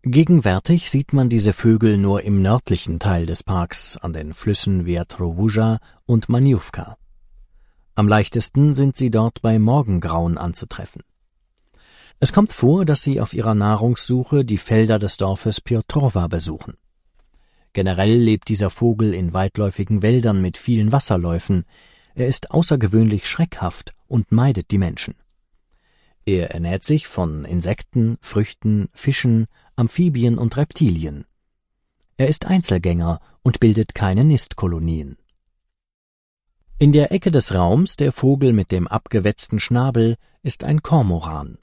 Gegenwärtig sieht man diese Vögel nur im nördlichen Teil des Parks an den Flüssen Wiatrowuja und Maniówka. Am leichtesten sind sie dort bei Morgengrauen anzutreffen. Es kommt vor, dass sie auf ihrer Nahrungssuche die Felder des Dorfes Piotrowa besuchen. Generell lebt dieser Vogel in weitläufigen Wäldern mit vielen Wasserläufen. Er ist außergewöhnlich schreckhaft und meidet die Menschen. Er ernährt sich von Insekten, Früchten, Fischen, Amphibien und Reptilien. Er ist Einzelgänger und bildet keine Nistkolonien. In der Ecke des Raums, der Vogel mit dem abgewetzten Schnabel, ist ein Kormoran.